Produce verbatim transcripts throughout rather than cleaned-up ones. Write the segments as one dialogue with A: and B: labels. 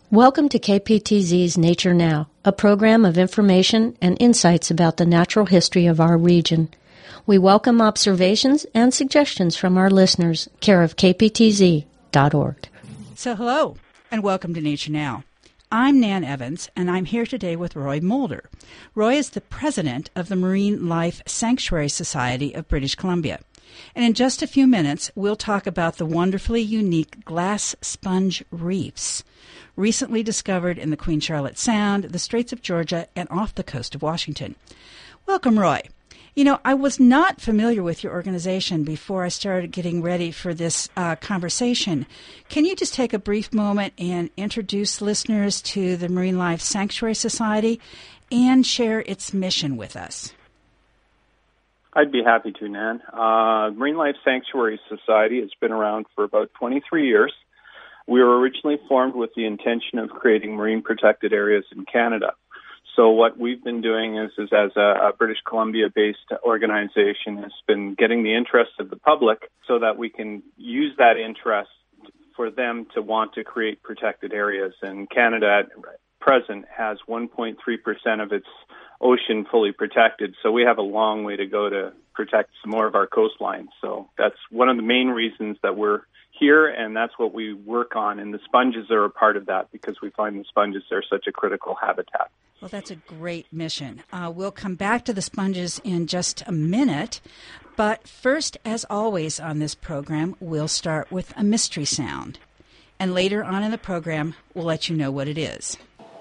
A: Welcome to K P T Z's Nature Now, a program of information and insights about the natural history of our region. We welcome observations and suggestions from our listeners, care of K P T Z dot org.
B: So hello, and welcome to Nature Now. I'm Nan Evans, and I'm here today with Roy Mulder. Roy is the president of the Marine Life Sanctuary Society of British Columbia. And in just a few minutes, we'll talk about the wonderfully unique glass sponge reefs, recently discovered in the Queen Charlotte Sound, the Straits of Georgia, and off the coast of Washington. Welcome, Roy. You know, I was not familiar with your organization before I started getting ready for this uh, conversation. Can you just take a brief moment and introduce listeners to the Marine Life Sanctuary Society and share its mission with us?
C: I'd be happy to, Nan. Uh, Marine Life Sanctuary Society has been around for about twenty-three years. We were originally formed with the intention of creating marine protected areas in Canada. So what we've been doing is, is as a, a British Columbia-based organization, has been getting the interest of the public so that we can use that interest for them to want to create protected areas. And Canada at present has one point three percent of its ocean fully protected, so we have a long way to go to protect some more of our coastlines. So that's one of the main reasons that we're here, and that's what we work on, and the sponges are a part of that because we find the sponges are such a critical habitat.
B: Well, that's a great mission. Uh, we'll come back to the sponges in just a minute, but first, as always on this program, we'll start with a mystery sound, and later on in the program, we'll let you know what it is.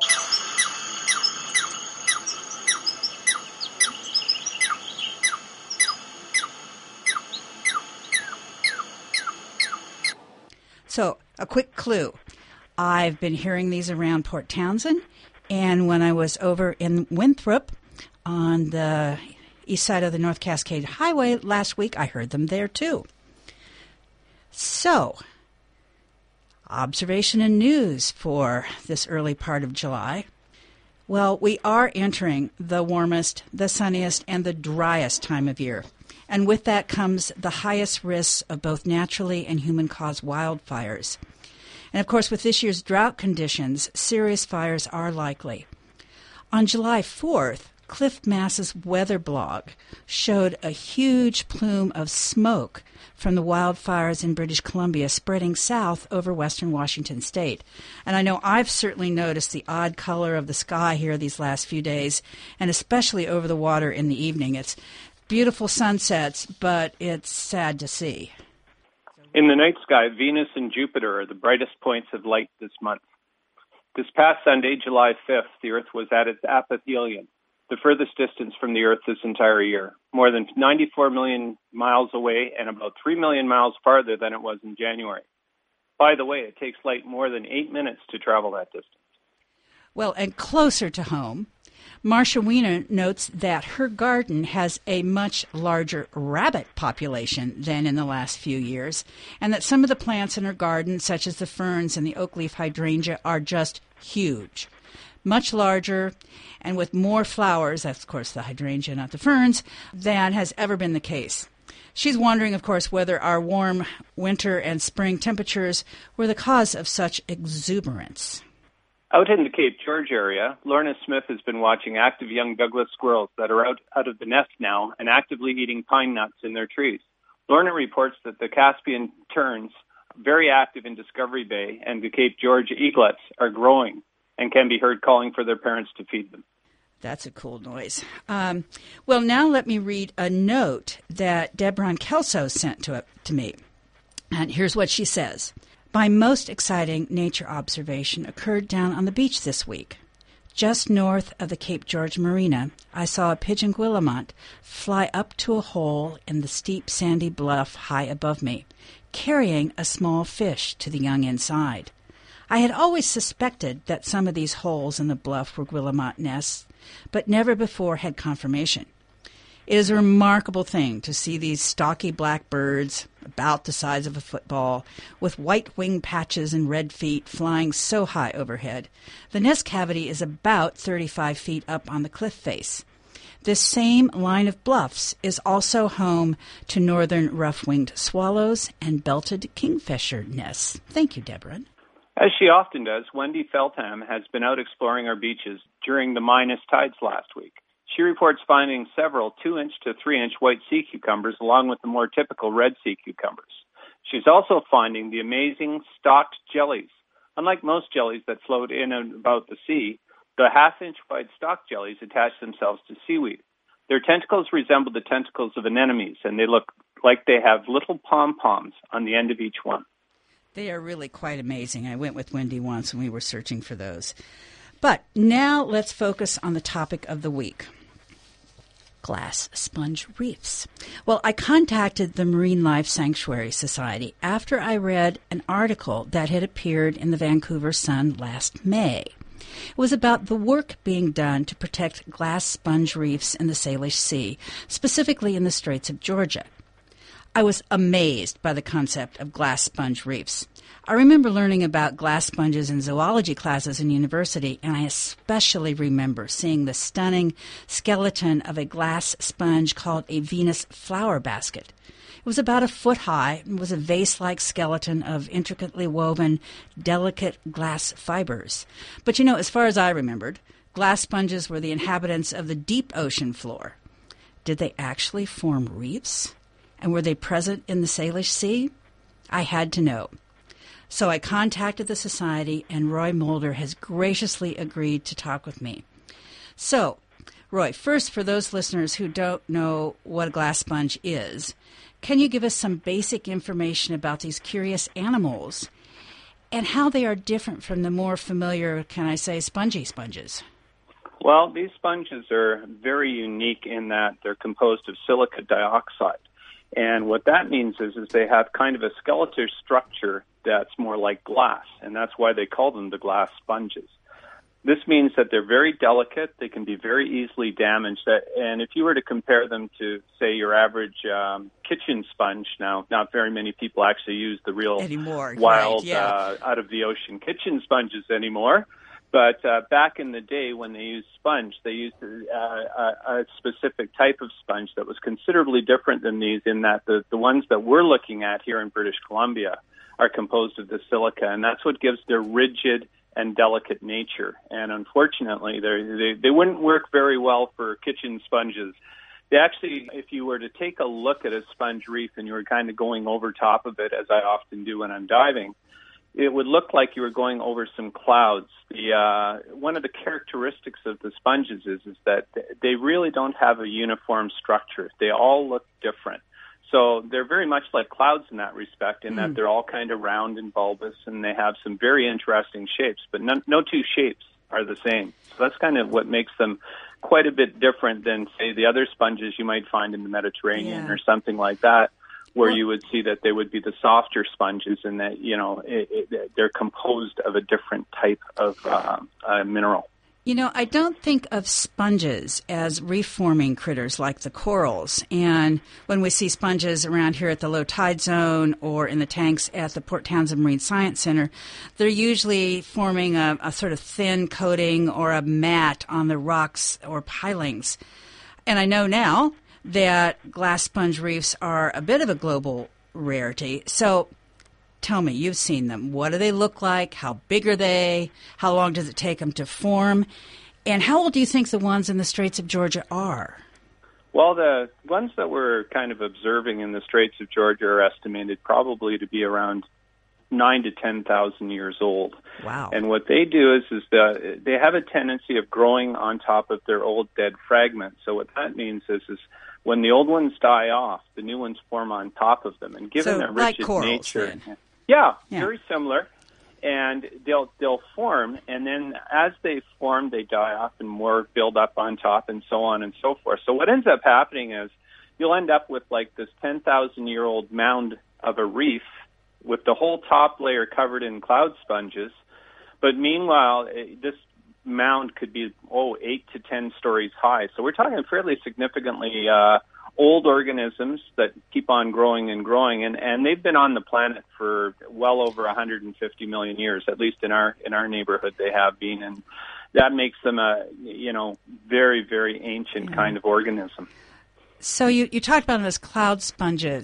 B: So, a quick clue. I've been hearing these around Port Townsend, and when I was over in Winthrop on the east side of the North Cascade Highway last week, I heard them there too. So, observation and news for this early part of July. Well, we are entering the warmest, the sunniest, and the driest time of year. And with that comes the highest risks of both naturally and human-caused wildfires. And, of course, with this year's drought conditions, serious fires are likely. On July fourth, Cliff Mass's weather blog showed a huge plume of smoke from the wildfires in British Columbia spreading south over western Washington state. And I know I've certainly noticed the odd color of the sky here these last few days, and especially over the water in the evening. It's beautiful sunsets, but it's sad to see.
C: In the night sky, Venus and Jupiter are the brightest points of light this month. This past Sunday, July fifth, the Earth was at its aphelion, the furthest distance from the Earth this entire year, more than ninety-four million miles away and about three million miles farther than it was in January. By the way, it takes light more than eight minutes to travel that distance.
B: Well, and closer to home, Marcia Wiener notes that her garden has a much larger rabbit population than in the last few years, and that some of the plants in her garden, such as the ferns and the oak leaf hydrangea, are just huge. Much larger and with more flowers, that's of course the hydrangea, not the ferns, than has ever been the case. She's wondering, of course, whether our warm winter and spring temperatures were the cause of such exuberance.
C: Out in the Cape George area, Lorna Smith has been watching active young Douglas squirrels that are out, out of the nest now and actively eating pine nuts in their trees. Lorna reports that the Caspian terns, very active in Discovery Bay, and the Cape George eaglets are growing and can be heard calling for their parents to feed them.
B: That's a cool noise. Um, well, now let me read a note that Debron Kelso sent to, to me. And here's what she says. My most exciting nature observation occurred down on the beach this week. Just north of the Cape George Marina, I saw a pigeon guillemot fly up to a hole in the steep sandy bluff high above me, carrying a small fish to the young inside. I had always suspected that some of these holes in the bluff were guillemot nests, but never before had confirmation. It is a remarkable thing to see these stocky black birds, about the size of a football, with white wing patches and red feet flying so high overhead. The nest cavity is about thirty-five feet up on the cliff face. This same line of bluffs is also home to northern rough-winged swallows and belted kingfisher nests. Thank you, Deborah.
C: As she often does, Wendy Feltham has been out exploring our beaches during the minus tides last week. She reports finding several two-inch to three-inch white sea cucumbers along with the more typical red sea cucumbers. She's also finding the amazing stalked jellies. Unlike most jellies that float in and about the sea, the half-inch wide stalked jellies attach themselves to seaweed. Their tentacles resemble the tentacles of anemones, and they look like they have little pom-poms on the end of each one.
B: They are really quite amazing. I went with Wendy once when we were searching for those. But now let's focus on the topic of the week. Glass sponge reefs. Well, I contacted the Marine Life Sanctuary Society after I read an article that had appeared in the Vancouver Sun last May. It was about the work being done to protect glass sponge reefs in the Salish Sea, specifically in the Straits of Georgia. I was amazed by the concept of glass sponge reefs. I remember learning about glass sponges in zoology classes in university, and I especially remember seeing the stunning skeleton of a glass sponge called a Venus flower basket. It was about a foot high and was a vase-like skeleton of intricately woven, delicate glass fibers. But you know, as far as I remembered, glass sponges were the inhabitants of the deep ocean floor. Did they actually form reefs? And were they present in the Salish Sea? I had to know. So I contacted the Society, and Roy Mulder has graciously agreed to talk with me. So, Roy, first, for those listeners who don't know what a glass sponge is, can you give us some basic information about these curious animals and how they are different from the more familiar, can I say, spongy sponges?
C: Well, these sponges are very unique in that they're composed of silica dioxide. And what that means is, is they have kind of a skeletal structure that's more like glass, and that's why they call them the glass sponges. This means that they're very delicate, they can be very easily damaged, and if you were to compare them to, say, your average um, kitchen sponge, now not very many people actually use the real
B: anymore,
C: wild,
B: right, yeah.
C: uh, out-of-the-ocean kitchen sponges anymore. But uh, back in the day when they used sponge, they used uh, a, a specific type of sponge that was considerably different than these in that the, the ones that we're looking at here in British Columbia are composed of the silica, and that's what gives their rigid and delicate nature. And unfortunately, they they wouldn't work very well for kitchen sponges. They actually, if you were to take a look at a sponge reef and you were kind of going over top of it, as I often do when I'm diving, it would look like you were going over some clouds. The uh, one of the characteristics of the sponges is, is that they really don't have a uniform structure. They all look different. So they're very much like clouds in that respect, in mm. that they're all kind of round and bulbous, and they have some very interesting shapes, but no, no two shapes are the same. So that's kind of what makes them quite a bit different than, say, the other sponges you might find in the Mediterranean yeah. or something like that, where you would see that they would be the softer sponges and that, you know, it, it, they're composed of a different type of uh, uh, mineral.
B: You know, I don't think of sponges as reef-forming critters like the corals. And when we see sponges around here at the low tide zone or in the tanks at the Port Townsend Marine Science Center, they're usually forming a, a sort of thin coating or a mat on the rocks or pilings. And I know now that glass sponge reefs are a bit of a global rarity. So tell me, you've seen them. What do they look like? How big are they? How long does it take them to form? And how old do you think the ones in the Straits of Georgia are?
C: Well, the ones that we're kind of observing in the Straits of Georgia are estimated probably to be around nine to ten thousand years old.
B: Wow!
C: And what they do is, is that they have a tendency of growing on top of their old dead fragments. So what that means is, is when the old ones die off, the new ones form on top of them. And given
B: so,
C: their
B: like
C: rigid
B: corals,
C: nature,
B: then.
C: Yeah,
B: yeah,
C: very similar. And they'll they'll form, and then as they form, they die off, and more build up on top, and so on and so forth. So what ends up happening is you'll end up with like this ten thousand year old mound of a reef with the whole top layer covered in cloud sponges. But meanwhile, this mound could be, oh, eight to ten stories high. So we're talking fairly significantly uh, old organisms that keep on growing and growing. And, and they've been on the planet for well over one hundred fifty million years, at least in our in our neighborhood they have been. And that makes them a, you know, very, very ancient yeah. kind of organism.
B: So you, you talked about them as cloud sponges.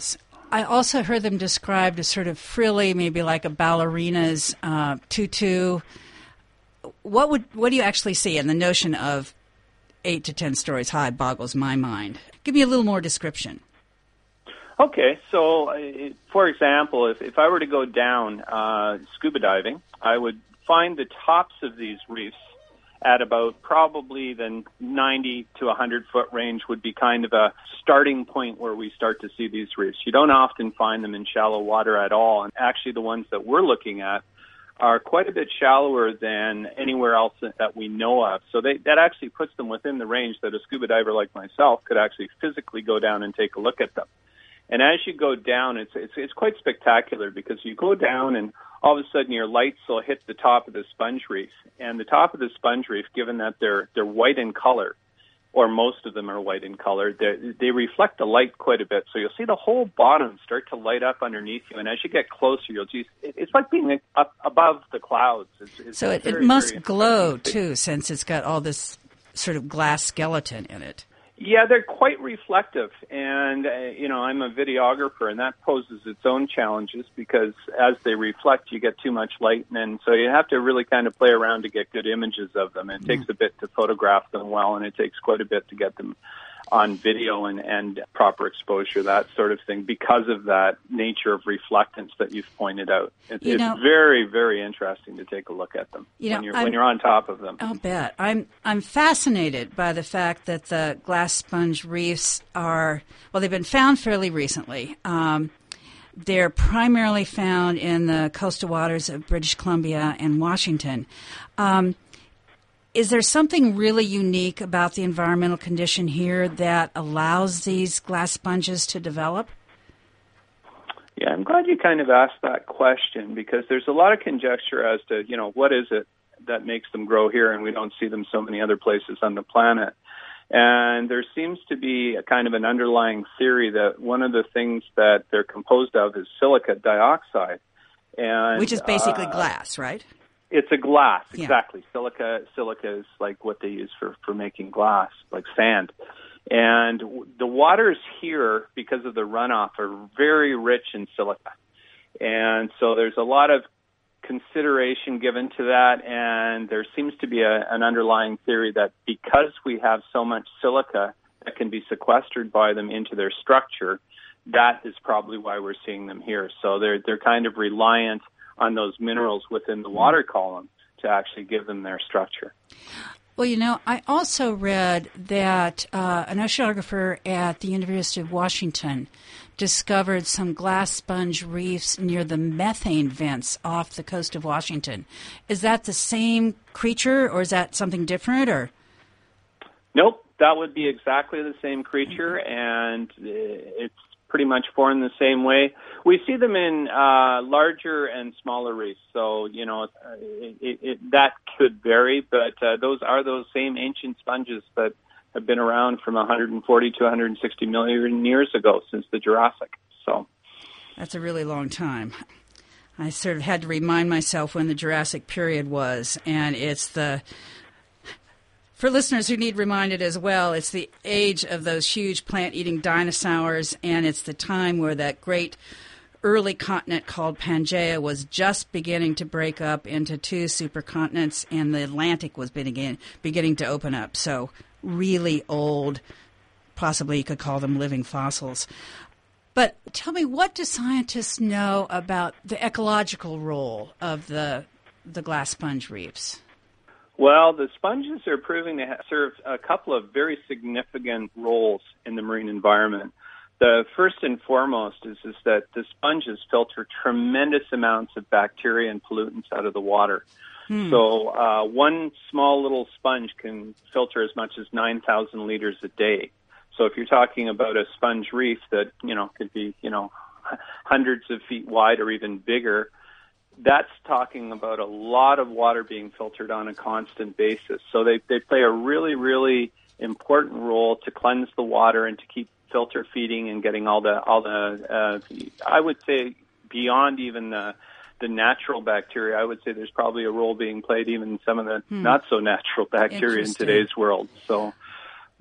B: I also heard them described as sort of frilly, maybe like a ballerina's uh, tutu. What would what do you actually see? And the notion of eight to ten stories high boggles my mind. Give me a little more description.
C: Okay, so uh, for example, if, if I were to go down uh, scuba diving, I would find the tops of these reefs at about probably the ninety to one hundred foot range would be kind of a starting point where we start to see these reefs. You don't often find them in shallow water at all, and actually the ones that we're looking at are quite a bit shallower than anywhere else that we know of. So they, that actually puts them within the range that a scuba diver like myself could actually physically go down and take a look at them. And as you go down, it's, it's it's quite spectacular because you go down and all of a sudden your lights will hit the top of the sponge reef. And the top of the sponge reef, given that they're they're white in color, or most of them are white in color, they, they reflect the light quite a bit. So you'll see the whole bottom start to light up underneath you. And as you get closer, you'll see it's like being up above the clouds. It's, it's
B: so it,
C: very,
B: it must
C: very
B: glow, too, since it's got all this sort of glass skeleton in it.
C: Yeah, they're quite reflective, and, uh, you know, I'm a videographer, and that poses its own challenges because as they reflect, you get too much light, and so you have to really kind of play around to get good images of them. It mm. takes a bit to photograph them well, and it takes quite a bit to get them on video and, and proper exposure, that sort of thing, because of that nature of reflectance that you've pointed out. It, it's know, very, very interesting to take a look at them you know, when, you're, when you're on top of them.
B: I'll bet. I'm I'm fascinated by the fact that the glass sponge reefs are, well, they've been found fairly recently. Um, they're primarily found in the coastal waters of British Columbia and Washington. Um Is there something really unique about the environmental condition here that allows these glass sponges to develop?
C: Yeah, I'm glad you kind of asked that question because there's a lot of conjecture as to, you know, what is it that makes them grow here and we don't see them so many other places on the planet. And there seems to be a kind of an underlying theory that one of the things that they're composed of is silica dioxide. And,
B: Which is basically
C: uh,
B: glass, right?
C: It's a glass,
B: yeah.
C: exactly. Silica silica is like what they use for, for making glass, like sand. And the waters here, because of the runoff, are very rich in silica. And so there's a lot of consideration given to that, and there seems to be a, an underlying theory that because we have so much silica that can be sequestered by them into their structure, that is probably why we're seeing them here. So they're they're kind of reliant on those minerals within the water column to actually give them their structure.
B: Well, you know, I also read that uh, an oceanographer at the University of Washington discovered some glass sponge reefs near the methane vents off the coast of Washington. Is that the same creature, or is that something different? Or
C: Nope, that would be exactly the same creature, and it's pretty much formed the same way. We see them in uh, larger and smaller reefs, so you know it, it, it, that could vary. But uh, those are those same ancient sponges that have been around from one hundred forty to one hundred sixty million years ago, since the Jurassic. So
B: that's a really long time. I sort of had to remind myself when the Jurassic period was, and it's the. For listeners who need reminded as well, it's the age of those huge plant-eating dinosaurs, and it's the time where that great early continent called Pangaea was just beginning to break up into two supercontinents, and the Atlantic was beginning, beginning to open up. So really old, possibly you could call them living fossils. But tell me, what do scientists know about the ecological role of the the glass sponge reefs?
C: Well, the sponges are proving to have served a couple of very significant roles in the marine environment. The first and foremost is, is that the sponges filter tremendous amounts of bacteria and pollutants out of the water. Hmm. So uh, one small little sponge can filter as much as nine thousand liters a day. So if you're talking about a sponge reef that, you know, could be, you know, hundreds of feet wide or even bigger, that's talking about a lot of water being filtered on a constant basis. So they, they play a really, really important role to cleanse the water and to keep filter feeding and getting all the, all the uh, I would say beyond even the, the natural bacteria, I would say there's probably a role being played even in some of the hmm. not so natural bacteria in today's world. So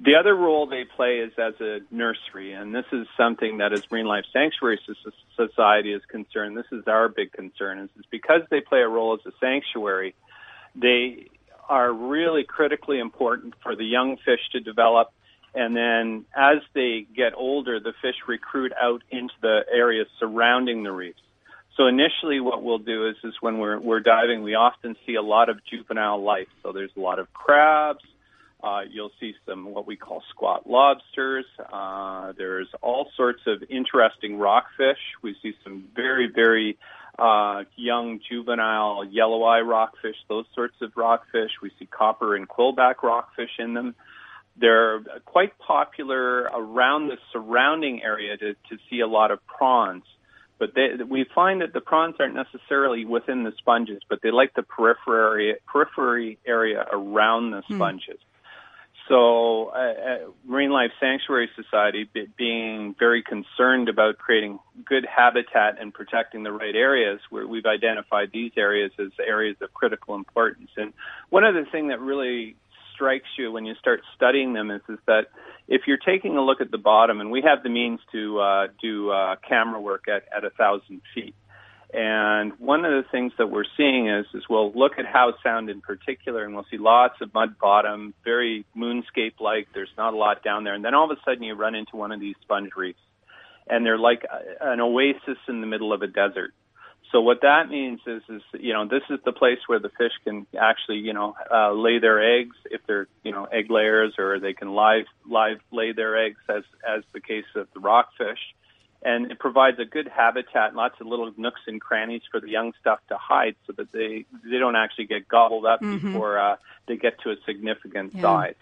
C: The other role they play is as a nursery, and this is something that, as Marine Life Sanctuary Society is concerned, this is our big concern, is, is because they play a role as a sanctuary, they are really critically important for the young fish to develop, and then as they get older, the fish recruit out into the areas surrounding the reefs. So initially what we'll do is, is when we're, we're diving, we often see a lot of juvenile life. So there's a lot of crabs. Uh, you'll see some what we call squat lobsters. Uh, there's all sorts of interesting rockfish. We see some very, very uh, young juvenile yellow eye rockfish, those sorts of rockfish. We see copper and quillback rockfish in them. They're quite popular around the surrounding area to, to see a lot of prawns. But they, we find that the prawns aren't necessarily within the sponges, but they like the periphery, periphery area around the sponges. Hmm. So uh, uh, Marine Life Sanctuary Society, be, being very concerned about creating good habitat and protecting the right areas, where we've identified these areas as areas of critical importance. And one other thing that really strikes you when you start studying them is, is that if you're taking a look at the bottom, and we have the means to uh, do uh, camera work at, at one thousand feet, and one of the things that we're seeing is, is we'll look at Howe Sound in particular, and we'll see lots of mud bottom, very moonscape-like. There's not a lot down there. And then all of a sudden you run into one of these sponge reefs, and they're like a, an oasis in the middle of a desert. So what that means is, is, you know, this is the place where the fish can actually, you know, uh, lay their eggs if they're, you know, egg layers, or they can live, live lay their eggs, as, as the case of the rockfish. And it provides a good habitat and lots of little nooks and crannies for the young stuff to hide, so that they they don't actually get gobbled up mm-hmm. before uh, they get to a significant yeah. size.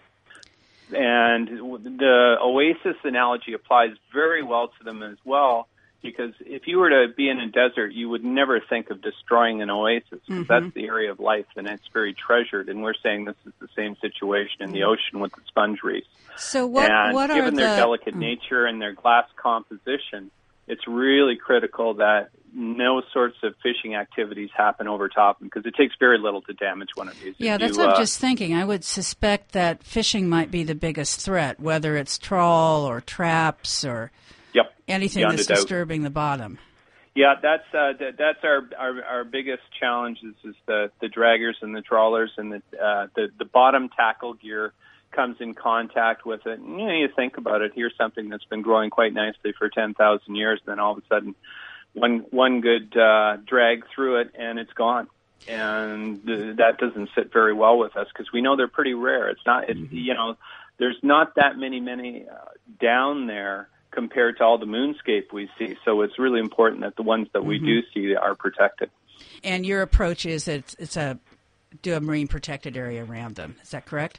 C: And the oasis analogy applies very well to them as well, because if you were to be in a desert, you would never think of destroying an oasis, because mm-hmm. that's the area of life, and it's very treasured. And we're saying this is the same situation in the ocean with the sponge reefs.
B: So what,
C: and
B: what are
C: given their
B: the...
C: delicate nature and their glass composition, it's really critical that no sorts of fishing activities happen over top, because it takes very little to damage one of these.
B: Yeah,
C: if
B: that's
C: you,
B: what I'm
C: uh,
B: just thinking. I would suspect that fishing might be the biggest threat, whether it's trawl or traps or
C: yep,
B: anything that's disturbing the bottom.
C: Yeah, that's uh, th- that's our, our our biggest challenge is, is the the draggers and the trawlers, and the uh, the the bottom tackle gear comes in contact with it. And, you know, you think about it, here's something that's been growing quite nicely for ten thousand years, then all of a sudden one one good uh, drag through it and it's gone. And th- that doesn't sit very well with us, because we know they're pretty rare. It's not, it's, you know, there's not that many, many uh, down there compared to all the moonscape we see. So it's really important that the ones that mm-hmm. we do see are protected. And
B: your approach is that it's, it's a do a marine protected area around them. Is that correct?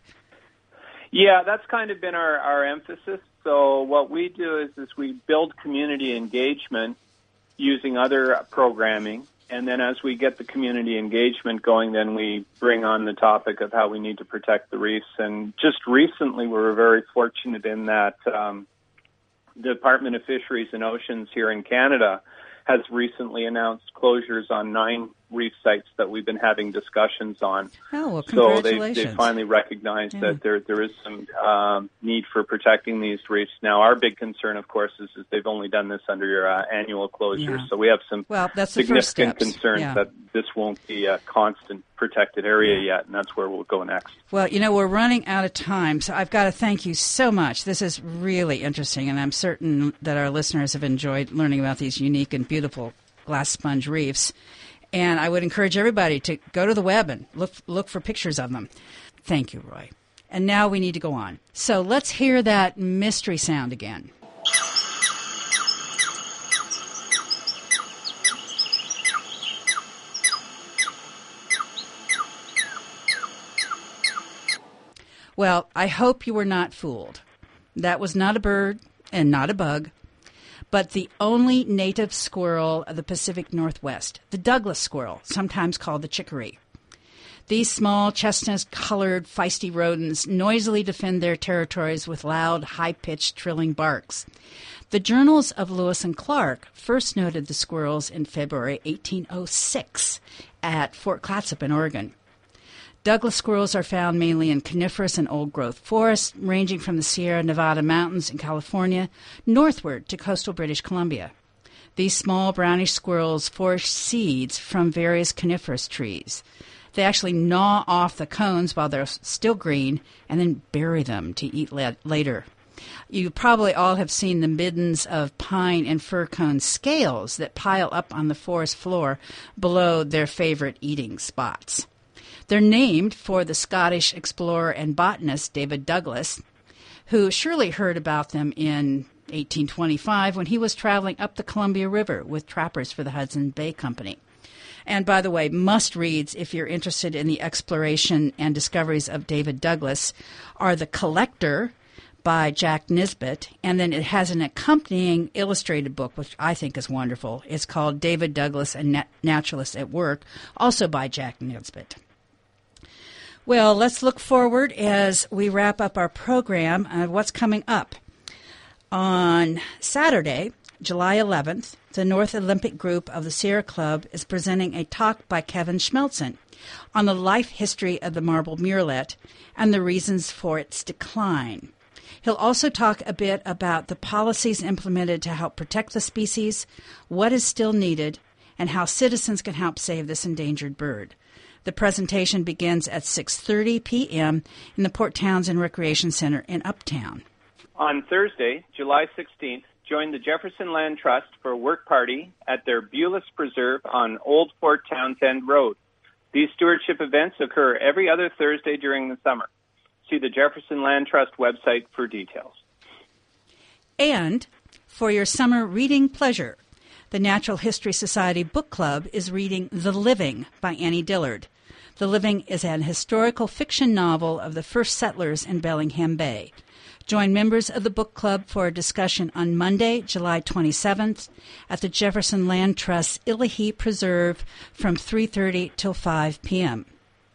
C: Yeah, that's kind of been our, our emphasis. So what we do is, is we build community engagement using other programming. And then as we get the community engagement going, then we bring on the topic of how we need to protect the reefs. And just recently, we were very fortunate in that um, the Department of Fisheries and Oceans here in Canada has recently announced closures on nine reef sites that we've been having discussions on.
B: Oh, well,
C: so they they finally recognized yeah. that there there is some um, need for protecting these reefs. Now, our big concern, of course, is, is they've only done this under your uh, annual closures. Yeah. So we have some
B: well, that's
C: significant
B: the first
C: concerns
B: yeah.
C: that this won't be a constant protected area yeah. yet, and that's where we'll go next.
B: Well, you know, we're running out of time, so I've got to thank you so much. This is really interesting, and I'm certain that our listeners have enjoyed learning about these unique and beautiful glass sponge reefs. And I would encourage everybody to go to the web and look look for pictures of them. Thank you, Roy. And now we need to go on. So let's hear that mystery sound again. Well, I hope you were not fooled. That was not a bird and not a bug, but the only native squirrel of the Pacific Northwest, the Douglas squirrel, sometimes called the chicory. These small, chestnut-colored, feisty rodents noisily defend their territories with loud, high-pitched, trilling barks. The journals of Lewis and Clark first noted the squirrels in February eighteen oh six at Fort Clatsop in Oregon. Douglas squirrels are found mainly in coniferous and old-growth forests, ranging from the Sierra Nevada mountains in California northward to coastal British Columbia. These small brownish squirrels forage seeds from various coniferous trees. They actually gnaw off the cones while they're still green and then bury them to eat la- later. You probably all have seen the middens of pine and fir cone scales that pile up on the forest floor below their favorite eating spots. They're named for the Scottish explorer and botanist David Douglas, who surely heard about them in eighteen twenty-five when he was traveling up the Columbia River with trappers for the Hudson Bay Company. And by the way, must-reads, if you're interested in the exploration and discoveries of David Douglas, are The Collector by Jack Nisbet, and then it has an accompanying illustrated book, which I think is wonderful. It's called David Douglas and Nat- Naturalists at Work, also by Jack Nisbet. Well, let's look forward as we wrap up our program of what's coming up. On Saturday, July eleventh, the North Olympic Group of the Sierra Club is presenting a talk by Kevin Schmelzen on the life history of the marble murrelet and the reasons for its decline. He'll also talk a bit about the policies implemented to help protect the species, what is still needed, and how citizens can help save this endangered bird. The presentation begins at six thirty p.m. in the Port Townsend Recreation Center in Uptown.
C: On Thursday, July sixteenth, join the Jefferson Land Trust for a work party at their Bulis Preserve on Old Port Townsend Road. These stewardship events occur every other Thursday during the summer. See the Jefferson Land Trust website for details.
B: And for your summer reading pleasure, the Natural History Society Book Club is reading The Living by Annie Dillard. The Living is an historical fiction novel of the first settlers in Bellingham Bay. Join members of the book club for a discussion on Monday, July twenty-seventh at the Jefferson Land Trust's Illahee Preserve from three thirty till five p.m.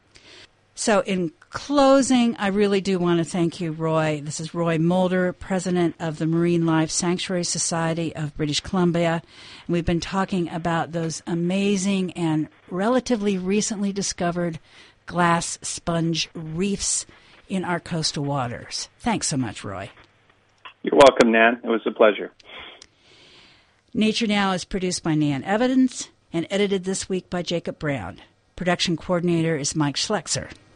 B: So in closing, I really do want to thank you, Roy. This is Roy Mulder, president of the Marine Life Sanctuary Society of British Columbia. And we've been talking about those amazing and relatively recently discovered glass sponge reefs in our coastal waters. Thanks so much, Roy.
C: You're welcome, Nan. It was a pleasure.
B: Nature Now is produced by Nan Evans and edited this week by Jacob Brown. Production coordinator is Mike Schlexer.